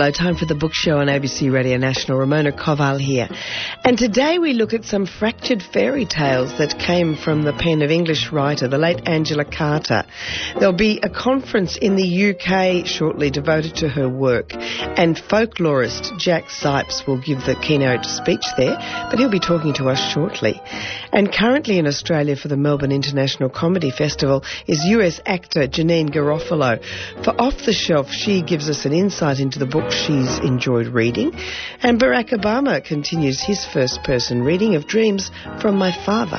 Hello, time for the Book Show on ABC Radio National. Ramona Koval here. And today we look at some fractured fairy tales that came from the pen of English writer, the late Angela Carter. There'll be a conference in the UK shortly devoted to her work, and folklorist Jack Zipes will give the keynote speech there, but he'll be talking to us shortly. And currently in Australia for the Melbourne International Comedy Festival is US actor Janeane Garofalo. For Off the Shelf, she gives us an insight into the book she's enjoyed reading. And Barack Obama continues his first-person reading of Dreams from My Father.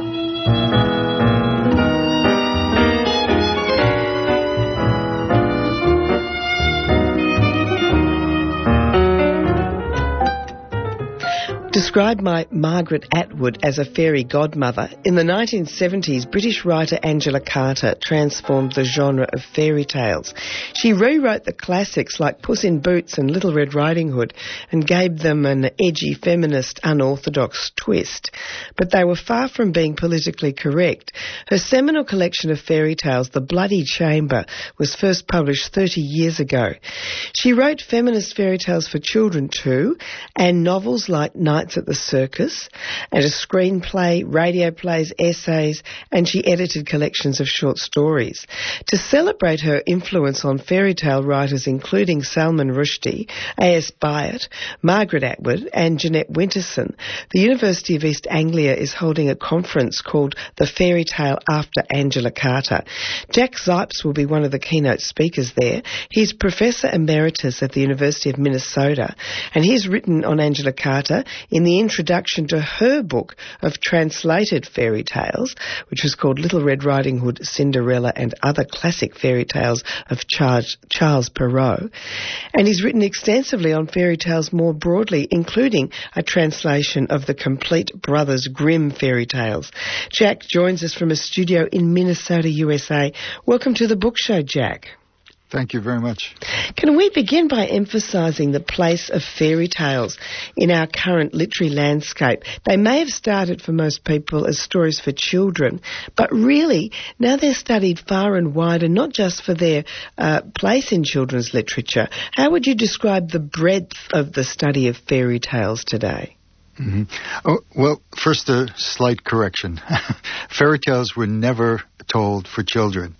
Described by Margaret Atwood as a fairy godmother, in the 1970s, British writer Angela Carter transformed the genre of fairy tales. She rewrote the classics like Puss in Boots and Little Red Riding Hood and gave them an edgy, feminist, unorthodox twist. But they were far from being politically correct. Her seminal collection of fairy tales, The Bloody Chamber, was first published 30 years ago. She wrote feminist fairy tales for children too, and novels like Nights at the Circus, and a screenplay, radio plays, essays, and she edited collections of short stories. To celebrate her influence on fairy tale writers including Salman Rushdie, A.S. Byatt, Margaret Atwood and Jeanette Winterson, the University of East Anglia is holding a conference called The Fairy Tale After Angela Carter. Jack Zipes will be one of the keynote speakers there. He's Professor Emeritus at the University of Minnesota, and he's written on Angela Carter in the introduction to her book of translated fairy tales, which was called Little Red Riding Hood, Cinderella and Other Classic Fairy Tales of Charles Perrault. And he's written extensively on fairy tales more broadly, including a translation of the complete Brothers Grimm fairy tales. Jack joins us from a studio in Minnesota, USA. Welcome to the Book Show, Jack. Thank you very much. Can we begin by emphasising the place of fairy tales in our current literary landscape? They may have started for most people as stories for children, but really now they're studied far and wide, and not just for their place in children's literature. How would you describe the breadth of the study of fairy tales today? Mm-hmm. Oh, well, first a slight correction. Fairy tales were never told for children.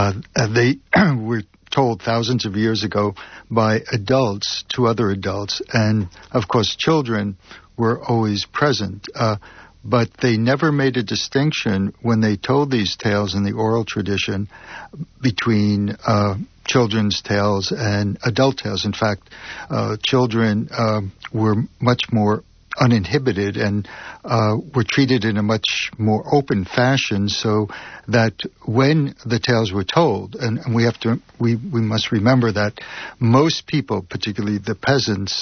They were told thousands of years ago by adults to other adults, and of course children were always present, but they never made a distinction when they told these tales in the oral tradition between children's tales and adult tales. In fact, children were much more uninhibited and were treated in a much more open fashion, so that when the tales were told, and we must remember that most people, particularly the peasants,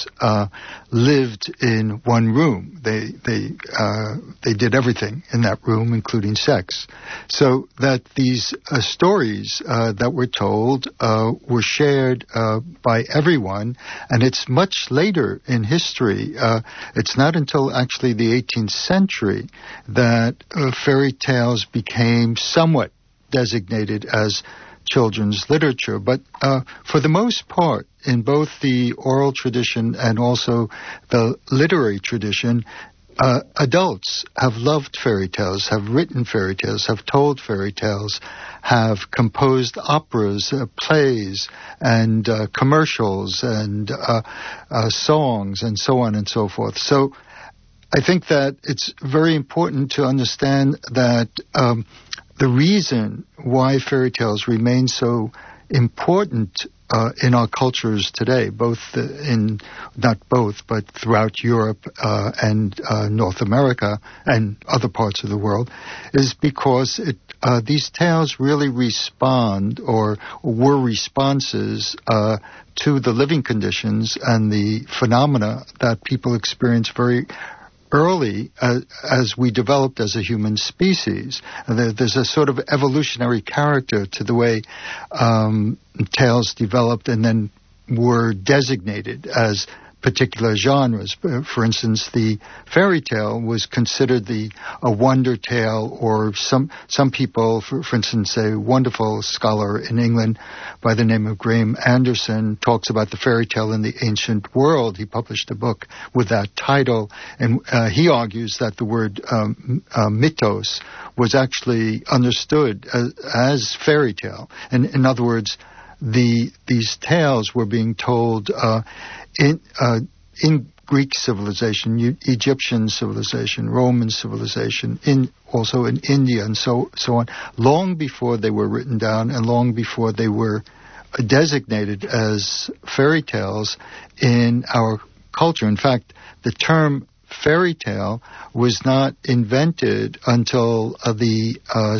lived in one room. They did everything in that room, including sex, so that these stories that were told were shared by everyone. And it's much later in history. It's not until actually the 18th century that fairy tales became somewhat designated as children's literature. But for the most part, in both the oral tradition and also the literary tradition, adults have loved fairy tales, have written fairy tales, have told fairy tales, have composed operas, plays, and commercials, and songs, and so on and so forth. So I think that it's very important to understand that the reason why fairy tales remain so important in our cultures today, but throughout Europe and North America and other parts of the world, is because these tales really respond or were responses to the living conditions and the phenomena that people experience very early as we developed as a human species. There's a sort of evolutionary character to the way tales developed and then were designated as particular genres. For instance, the fairy tale was considered a wonder tale, or some people, for instance, a wonderful scholar in England by the name of Graham Anderson talks about the fairy tale in the ancient world. He published a book with that title, and he argues that the word mythos was actually understood as fairy tale. And in other words, these tales were being told in Greek civilization, Egyptian civilization, Roman civilization, also in India, and so on, long before they were written down and long before they were designated as fairy tales in our culture. In fact, the term fairy tale was not invented until the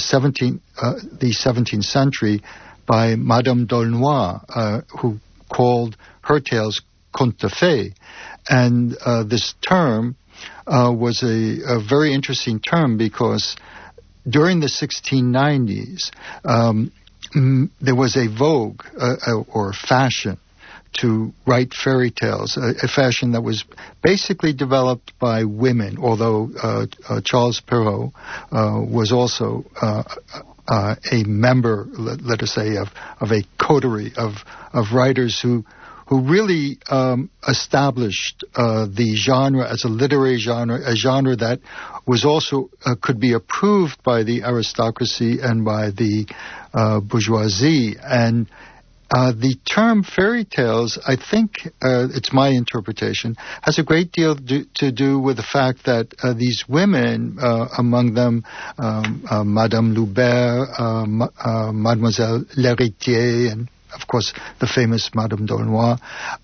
17th century by Madame d'Aulnoy, who called her tales contes de fées. And this term was a very interesting term because during the 1690s, there was a vogue or fashion to write fairy tales, a fashion that was basically developed by women, although Charles Perrault was also a member, let us say, of a coterie of writers who really established the genre as a literary genre, a genre that was also could be approved by the aristocracy and by the bourgeoisie. And the term fairy tales, I think, it's my interpretation, has a great deal to do with the fact that these women, among them Madame Loubert, Mademoiselle L'Héritier, and of course the famous Madame d'Aulnoy,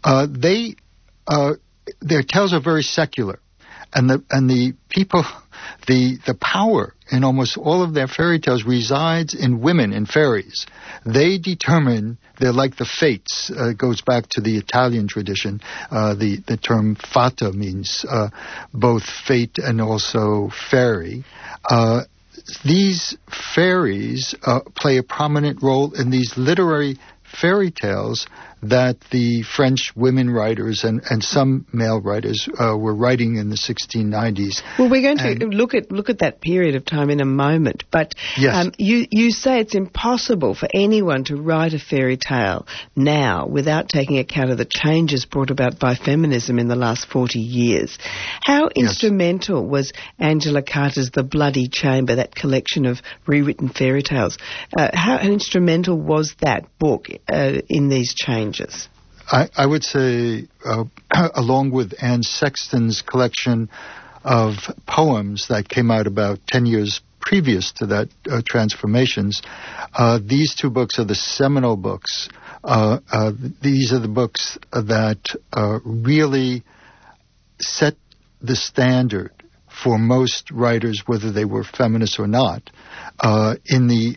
their tales are very secular, and the people, the power in almost all of their fairy tales resides in women, in fairies. They determine, they're like the fates. It goes back to the Italian tradition. The term fata means both fate and also fairy. These fairies play a prominent role in these literary fairy tales that the French women writers and some male writers were writing in the 1690s. Well, we're going to look at that period of time in a moment, but yes. You say it's impossible for anyone to write a fairy tale now without taking account of the changes brought about by feminism in the last 40 years. How instrumental was Angela Carter's The Bloody Chamber, that collection of rewritten fairy tales? How instrumental was that book in these changes? I would say, along with Anne Sexton's collection of poems that came out about 10 years previous to that, Transformations, these two books are the seminal books. These are the books that really set the standard for most writers, whether they were feminists or not, in the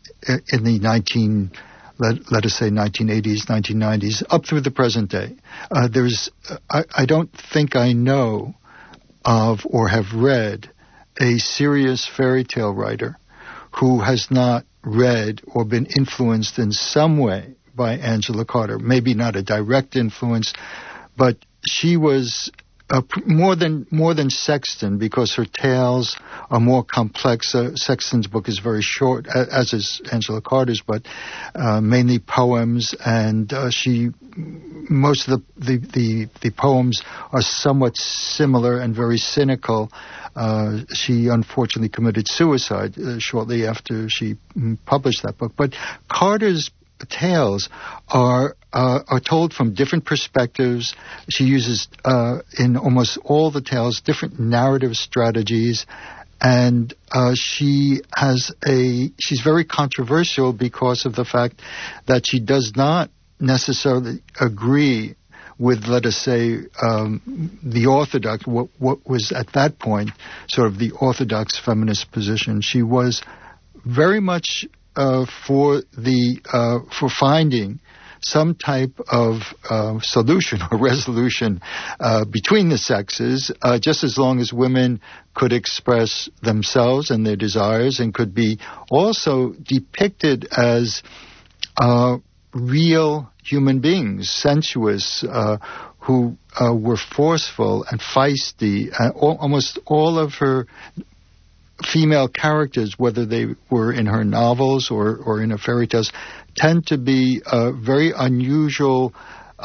let us say 1980s, 1990s, up through the present day. I don't think I know of or have read a serious fairy tale writer who has not read or been influenced in some way by Angela Carter. Maybe not a direct influence, but she was more than Sexton, because her tales are more complex. Sexton's book is very short, as is Angela Carter's, but mainly poems, and most of the poems are somewhat similar and very cynical. She unfortunately committed suicide shortly after she published that book. But Carter's tales are told from different perspectives. She uses in almost all the tales different narrative strategies, and she's very controversial because of the fact that she does not necessarily agree with, let us say, the orthodox, what was at that point sort of the orthodox feminist position. She was very much for finding some type of solution or resolution between the sexes, just as long as women could express themselves and their desires and could be also depicted as real human beings, sensuous, who were forceful and feisty. Almost all of her female characters, whether they were in her novels or in her fairy tales, tend to be very unusual,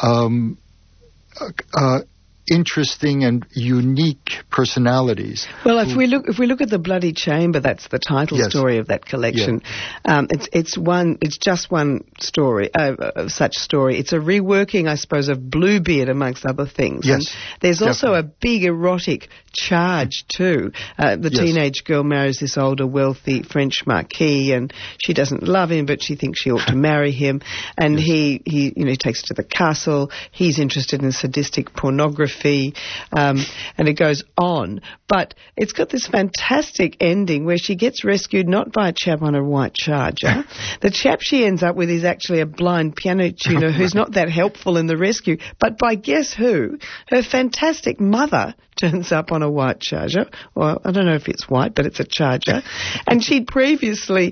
interesting and unique personalities. Well, if we look at The Bloody Chamber, that's the title story of that collection. Yeah. It's just one story, such story. It's a reworking, I suppose, of Bluebeard, amongst other things. Yes, and there's also a big erotic charge too. The teenage girl marries this older, wealthy French marquis, and she doesn't love him, but she thinks she ought to marry him. And he takes her to the castle. He's interested in sadistic pornography. And it goes on, but it's got this fantastic ending where she gets rescued not by a chap on a white charger. The chap she ends up with is actually a blind piano tuner who's not that helpful in the rescue, but by guess who? Her fantastic mother turns up on a white charger. Well, I don't know if it's white, but it's a charger. And she'd previously,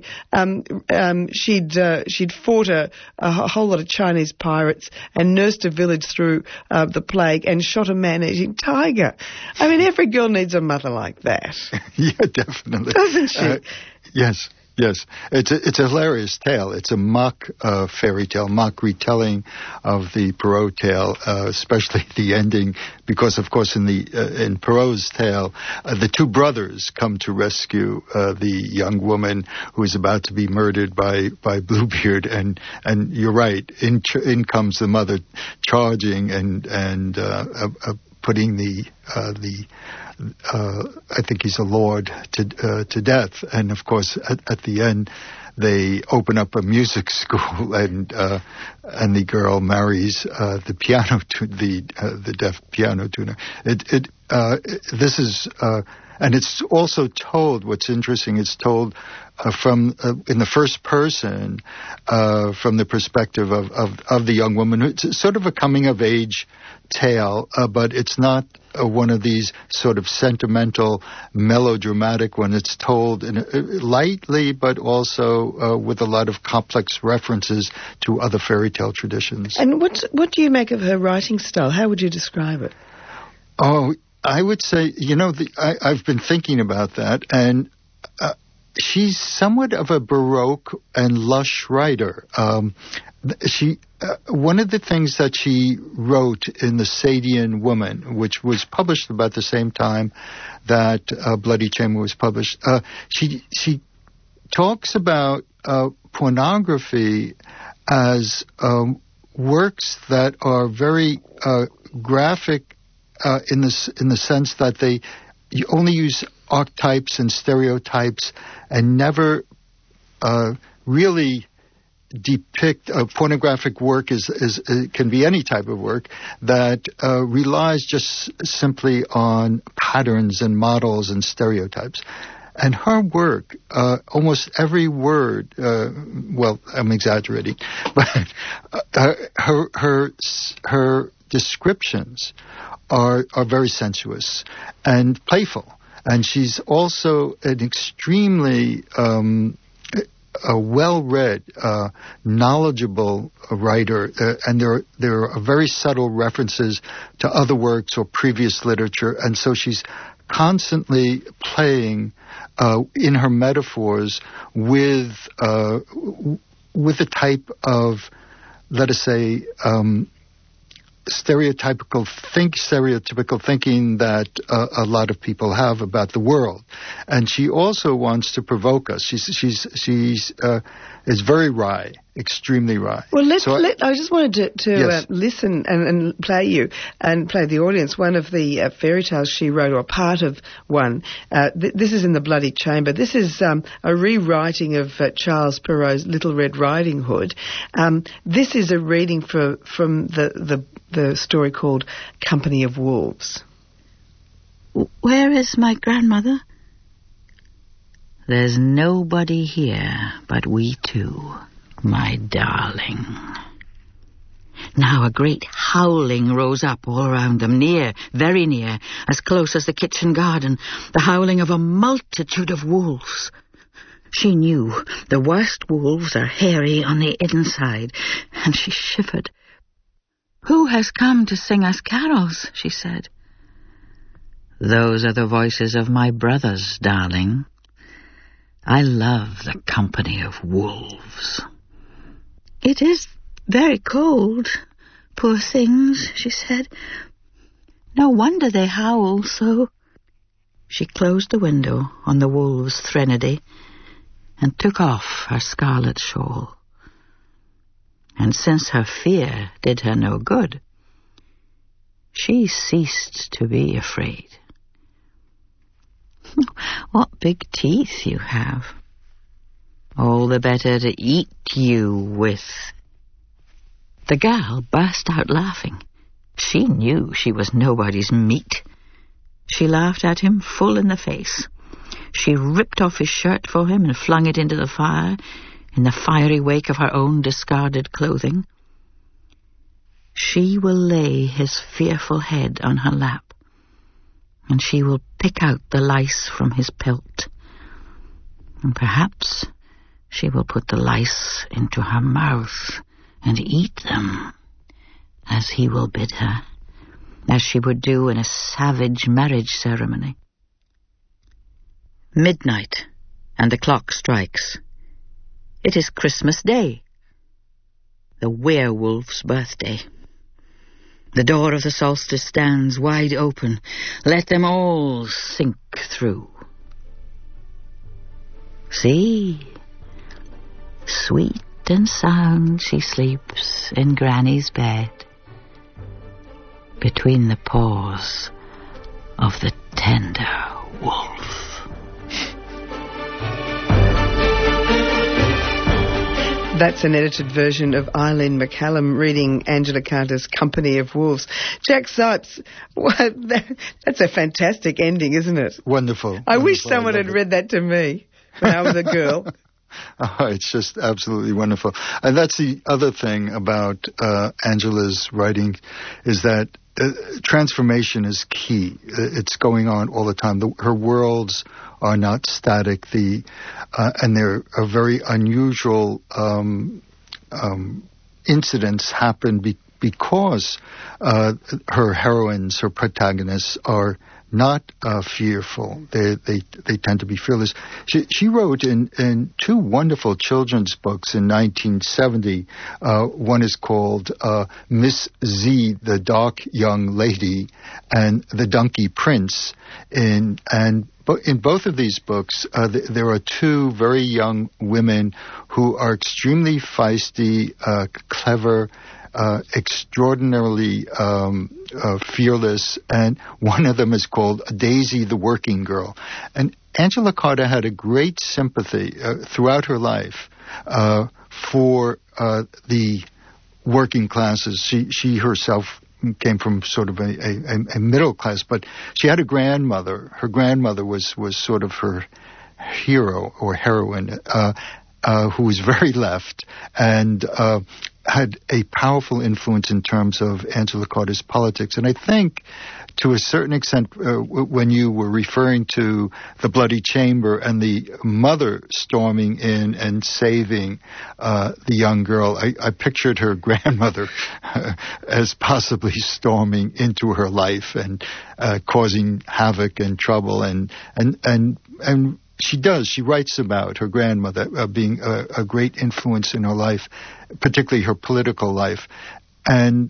she'd fought a whole lot of Chinese pirates and nursed a village through the plague and shot a man-eating tiger. I mean, every girl needs a mother like that. Yeah, definitely. Doesn't she? Yes. Yes, it's a hilarious tale. It's a mock fairy tale, mock retelling of the Perrault tale, especially the ending, because of course in Perrault's tale, the two brothers come to rescue the young woman who is about to be murdered by Bluebeard, and you're right, in comes the mother charging and putting the I think he's a lord to death, and of course at the end they open up a music school, and the girl marries the deaf piano tuner. This is and it's also told. What's interesting, it's told from in the first person, from the perspective of the young woman. It's sort of a coming of age tale, but it's not one of these sort of sentimental, melodramatic one. It's told lightly, but also with a lot of complex references to other fairy tale traditions. And what do you make of her writing style? How would you describe it? Oh, I would say, I've been thinking about that, and she's somewhat of a Baroque and lush writer. One of the things that she wrote in The Sadian Woman, which was published about the same time that Bloody Chamber was published, she talks about pornography as works that are very graphic in the sense that you only use archetypes and stereotypes and never really depict a pornographic work can be any type of work that relies just simply on patterns and models and stereotypes. And her work, almost every word, well, I'm exaggerating, but her descriptions are very sensuous and playful. And she's also an extremely well-read, knowledgeable writer, and there are very subtle references to other works or previous literature, and so she's constantly playing in her metaphors with a type of, let us say, stereotypical thinking that a lot of people have about the world, and she also wants to provoke us. She's is very wry, extremely wry. Well, I just wanted to listen and play the audience one of the fairy tales she wrote, or part of one. This is in The Bloody Chamber. This is a rewriting of Charles Perrault's Little Red Riding Hood. This is a reading from the story called Company of Wolves. Where is my grandmother? There's nobody here but we two, my darling. Now a great howling rose up all around them, near, very near, as close as the kitchen garden, the howling of a multitude of wolves. She knew the worst wolves are hairy on the inside, and she shivered. "Who has come to sing us carols?" she said. "Those are the voices of my brothers, darling. I love the company of wolves." "It is very cold, poor things," she said. "No wonder they howl so." She closed the window on the wolves' threnody and took off her scarlet shawl. And since her fear did her no good, she ceased to be afraid. "What big teeth you have. All the better to eat you with." The gal burst out laughing. She knew she was nobody's meat. She laughed at him full in the face. She ripped off his shirt for him and flung it into the fire in the fiery wake of her own discarded clothing. She will lay his fearful head on her lap, and she will pick out the lice from his pelt. And perhaps she will put the lice into her mouth and eat them, as he will bid her, as she would do in a savage marriage ceremony. Midnight, and the clock strikes. It is Christmas Day, the werewolf's birthday. The door of the solstice stands wide open. Let them all sink through. See, sweet and sound she sleeps in Granny's bed, between the paws of the tender wolf. That's an edited version of Eileen McCallum reading Angela Carter's Company of Wolves. Jack Sipes, that's a fantastic ending, isn't it? Wonderful. I wish someone had read that to me when I was a girl. Oh, it's just absolutely wonderful. And that's the other thing about Angela's writing, is that transformation is key. It's going on all the time. Her worlds are not static. And there are very unusual incidents happen because her heroines, her protagonists, are not fearful. They tend to be fearless. She wrote in two wonderful children's books in 1970. One is called Miss Z, the Dark Young Lady, and The Donkey Prince. In both of these books, there are two very young women who are extremely feisty, clever, extraordinarily fearless, and one of them is called Daisy the Working Girl. And Angela Carter had a great sympathy throughout her life for the working classes. She herself came from sort of a middle class, but she had a grandmother. Her grandmother was sort of her hero or heroine, who was very left and had a powerful influence in terms of Angela Carter's politics. And I think, to a certain extent, when you were referring to the Bloody Chamber and the mother storming in and saving the young girl, I pictured her grandmother as possibly storming into her life and causing havoc and trouble and she does. She writes about her grandmother being a great influence in her life, particularly her political life. And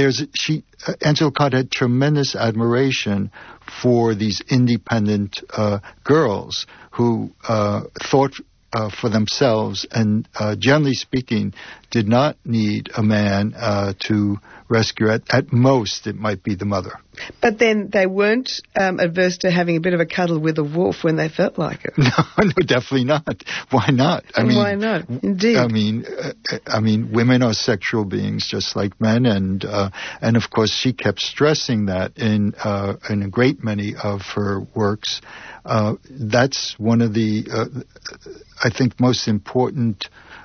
Angela Carter had tremendous admiration for these independent girls who thought for themselves and, generally speaking, did not need a man to rescue. At most, it might be the mother. But then they weren't adverse to having a bit of a cuddle with a wolf when they felt like it. No, definitely not. Why not? Why not? Indeed. I mean, women are sexual beings just like men, and of course, she kept stressing that in a great many of her works. That's one of the, I think, most important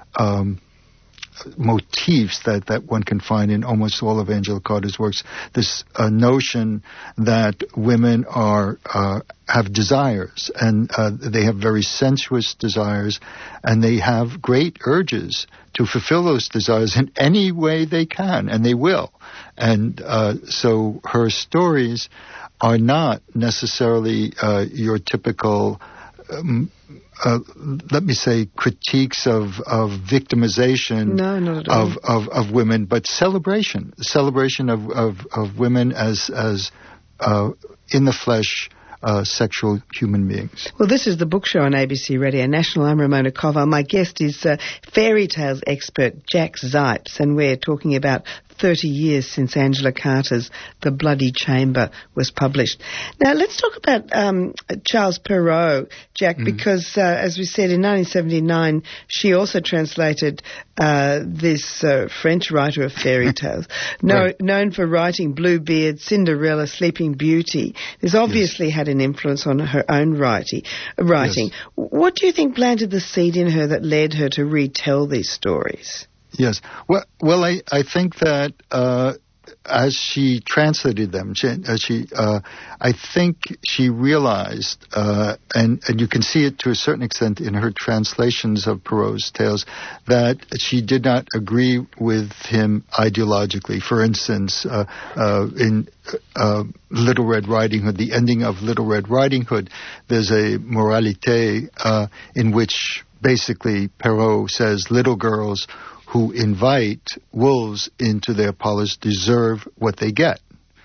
motifs that one can find in almost all of Angela Carter's works. This notion that women have desires, and they have very sensuous desires, and they have great urges to fulfill those desires in any way they can, and they will. And so her stories are not necessarily your typical, let me say, critiques of victimization No, not at all. of women, but celebration of women as in the flesh, sexual human beings. Well, this is the Book Show on ABC Radio National. I'm Ramona Koval. My guest is fairy tales expert Jack Zipes, and we're talking about 30 years since Angela Carter's The Bloody Chamber was published. Now, let's talk about Charles Perrault, Jack, because, as we said, in 1979, she also translated this French writer of fairy tales, known for writing Bluebeard, Cinderella, Sleeping Beauty. This obviously had an influence on her own writing. Yes. What do you think planted the seed in her that led her to retell these stories? Yes. Well, I think that as she translated them, I think she realized, and you can see it to a certain extent in her translations of Perrault's tales, that she did not agree with him ideologically. For instance, in Little Red Riding Hood, the ending of Little Red Riding Hood, there's a moralité in which basically Perrault says little girls who invite wolves into their parlors deserve what they get.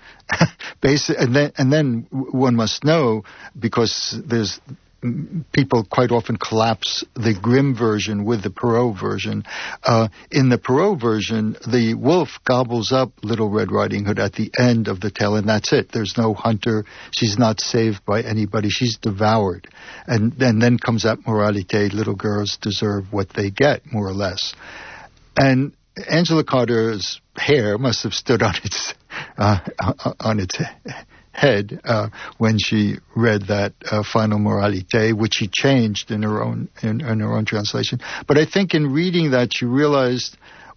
And then one must know, because there's people quite often collapse the Grimm version with the Perrault version. In the Perrault version, the wolf gobbles up Little Red Riding Hood at the end of the tale, and that's it. There's no hunter. She's not saved by anybody. She's devoured. And then comes that moralité, little girls deserve what they get, more or less. And Angela Carter's hair must have stood on its head when she read that final moralité, which she changed in her own translation. But I think in reading that, she realized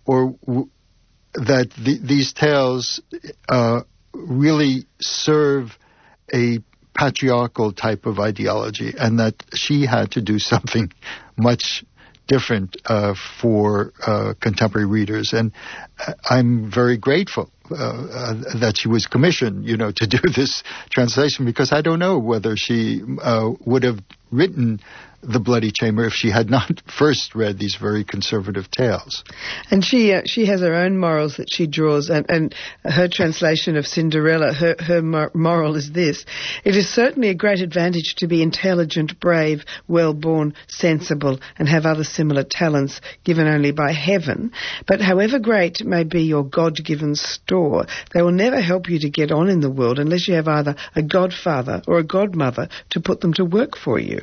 that these tales really serve a patriarchal type of ideology, and that she had to do something much different for contemporary readers. And I'm very grateful that she was commissioned, to do this translation, because I don't know whether she would have written The Bloody Chamber if she had not first read these very conservative tales. And she has her own morals that she draws, and her translation of Cinderella, her moral is this: it is certainly a great advantage to be intelligent, brave, well-born, sensible, and have other similar talents given only by heaven. But however great may be your God-given store, they will never help you to get on in the world unless you have either a godfather or a godmother to put them to work for you.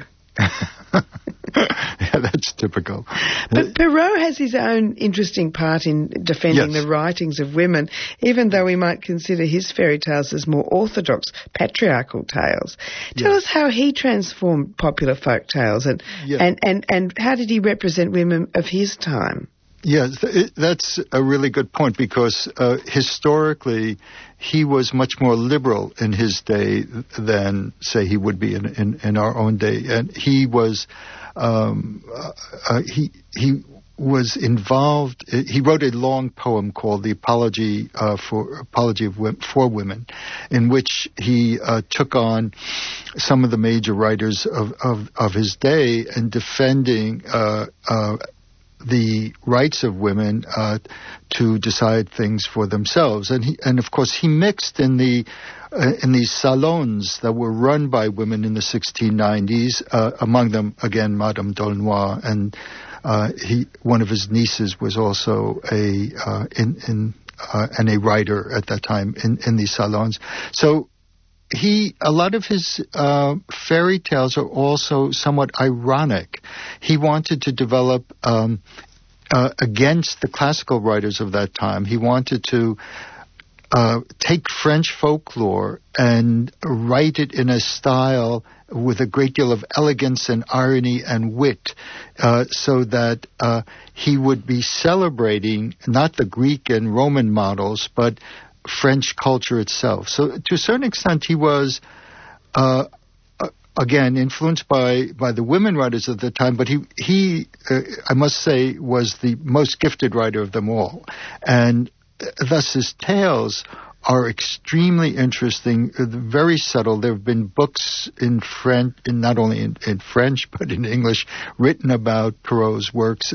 Yeah, that's typical. But Perrault has his own interesting part in defending the writings of women, even though we might consider his fairy tales as more orthodox, patriarchal tales. Tell us how he transformed popular folk tales, and how did he represent women of his time? Yes, that's a really good point, because historically he was much more liberal in his day than, say, he would be in our own day. And he was he was involved. He wrote a long poem called "The Apology for Women," in which he took on some of the major writers of his day and defending the rights of women to decide things for themselves, and of course he mixed in these salons that were run by women in the 1690s. Among them, again, Madame d'Aulnoy, and one of his nieces was also a writer at that time in these salons. So a lot of his fairy tales are also somewhat ironic. He wanted to develop against the classical writers of that time. He wanted to take French folklore and write it in a style with a great deal of elegance and irony and wit, so that he would be celebrating not the Greek and Roman models, but French culture itself. So to a certain extent, he was, again, influenced by the women writers of the time, but he I must say, was the most gifted writer of them all. And thus his tales are extremely interesting, very subtle. There have been books in French, not only in French but in English, written about Perrault's works.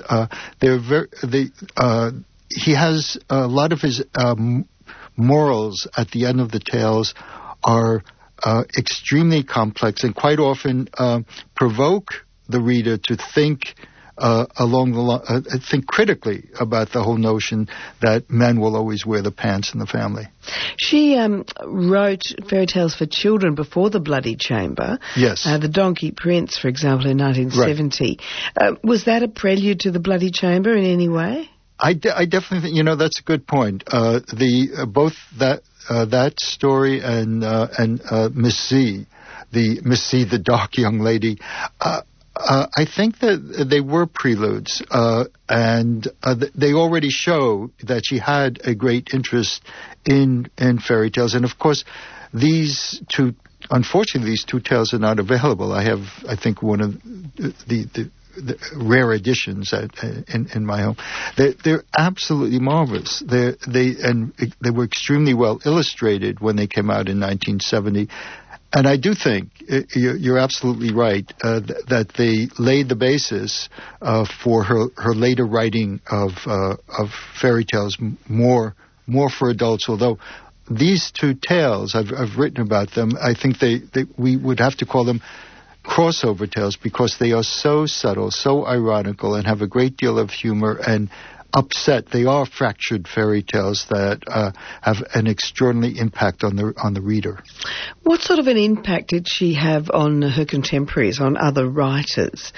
He has a lot of his morals at the end of the tales are extremely complex and quite often provoke the reader to think think critically about the whole notion that men will always wear the pants in the family. She wrote fairy tales for children before The Bloody Chamber. Yes. The Donkey Prince, for example, in 1970. Right. Was that a prelude to The Bloody Chamber in any way? I definitely think, that's a good point. Both that story and Miss C, the dark young lady, I think that they were preludes, and they already show that she had a great interest in fairy tales. And of course, unfortunately, these two tales are not available. I have, I think, one of the rare editions in my home. They're absolutely marvelous. They were extremely well illustrated when they came out in 1970. And I do think you're absolutely right that they laid the basis for her later writing of fairy tales more for adults. Although these two tales, I've written about them. I think we would have to call them crossover tales because they are so subtle, so ironical, and have a great deal of humor and upset. They are fractured fairy tales that have an extraordinary impact on the reader. What sort of an impact did she have on her contemporaries, on other writers?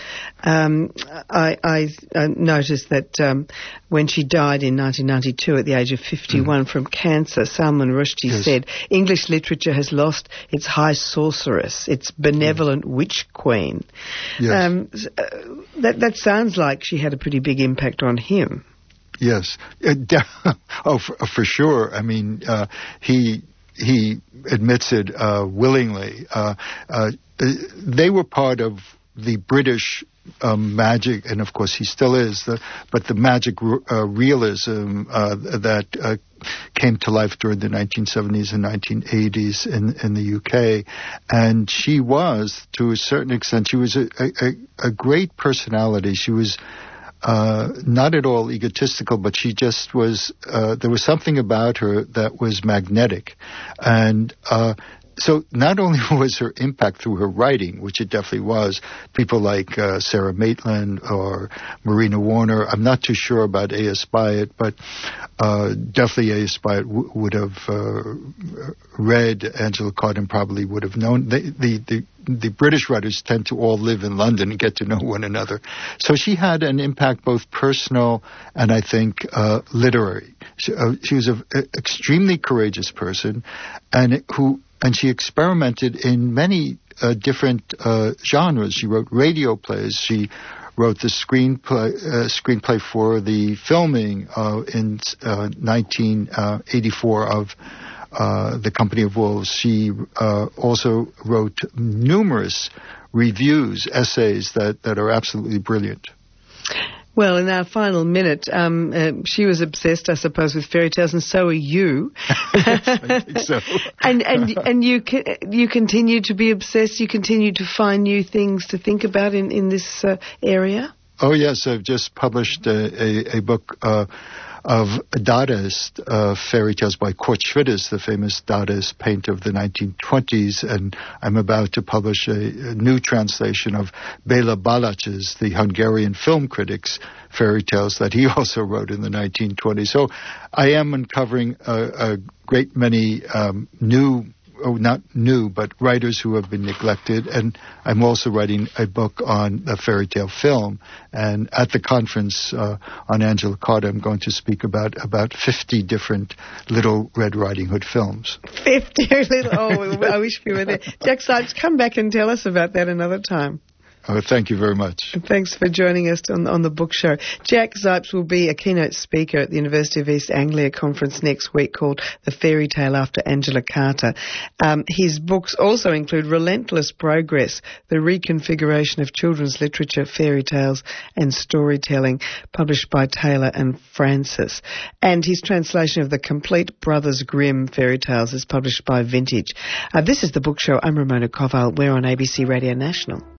I noticed that when she died in 1992 at the age of 51 from cancer, Salman Rushdie said, "English literature has lost its high sorceress, its benevolent witch queen." Yes. That sounds like she had a pretty big impact on him. Yes. For sure. I mean, he admits it willingly. They were part of the British magic, and of course he still is, but the magic realism that came to life during the 1970s and 1980s in the UK. And she was, to a certain extent, she was a great personality. She was not at all egotistical, but she just was, there was something about her that was magnetic. And so not only was her impact through her writing, which it definitely was, people like Sarah Maitland or Marina Warner, I'm not too sure about A.S. Byatt, but definitely A.S. Byatt would have read Angela Carter and probably would have known. The British writers tend to all live in London and get to know one another. So she had an impact both personal and, I think, literary. She was an extremely courageous person and she experimented in many different genres. She wrote radio plays. She wrote the screenplay for the filming in 1984 of The Company of Wolves. She also wrote numerous reviews, essays that are absolutely brilliant. Well, in our final minute, she was obsessed, I suppose, with fairy tales, and so are you. I think so. and you continue to be obsessed. You continue to find new things to think about in this area. Oh yes, I've just published a book of Dadaist fairy tales by Kurt Schwitters, the famous Dadaist painter of the 1920s, and I'm about to publish a new translation of Bela Balázs's, the Hungarian film critic's fairy tales that he also wrote in the 1920s. So I am uncovering a great many not new, but writers who have been neglected. And I'm also writing a book on a fairy tale film. And at the conference on Angela Carter, I'm going to speak about 50 different Little Red Riding Hood films. 50 little, I wish we were there. Jack Sipes, come back and tell us about that another time. Oh, thank you very much. Thanks for joining us on the book show. Jack Zipes will be a keynote speaker at the University of East Anglia conference next week called The Fairy Tale After Angela Carter. His books also include Relentless Progress, The Reconfiguration of Children's Literature, Fairy Tales and Storytelling, published by Taylor and Francis. And his translation of the Complete Brothers Grimm Fairy Tales is published by Vintage. This is the book show. I'm Ramona Koval. We're on ABC Radio National.